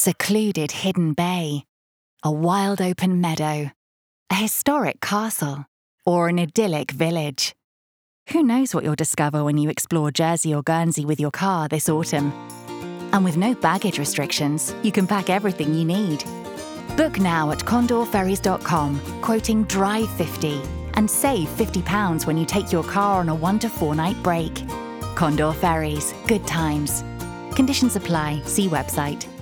secluded hidden bay, a wild open meadow, a historic castle, or an idyllic village. Who knows what you'll discover when you explore Jersey or Guernsey with your car this autumn? And with no baggage restrictions, you can pack everything you need. Book now at condorferries.com, quoting Drive 50, and save £50 when you take your car on a 1 to 4 night break. Condor Ferries, good times. Conditions apply. See website.